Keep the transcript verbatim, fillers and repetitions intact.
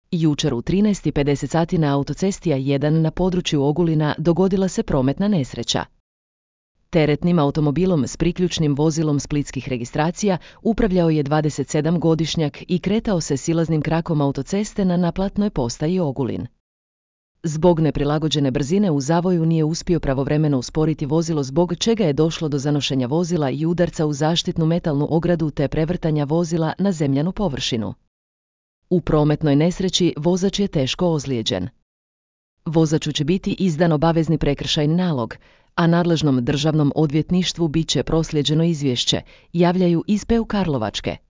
Jučer u trinaest i pedeset sati na autocesti A jedan na području Ogulina dogodila se prometna nesreća. Teretnim automobilom s priključnim vozilom splitskih registracija upravljao je dvadesetsedamgodišnjak i kretao se silaznim krakom autoceste na naplatnoj postaji Ogulin. Zbog neprilagođene brzine u zavoju nije uspio pravovremeno usporiti vozilo, zbog čega je došlo do zanošenja vozila i udarca u zaštitnu metalnu ogradu te prevrtanja vozila na zemljanu površinu. U prometnoj nesreći vozač je teško ozlijeđen. Vozaču će biti izdan obavezni prekršajni nalog, a nadležnom državnom odvjetništvu bit će proslijeđeno izvješće, javljaju iz P U Karlovačke.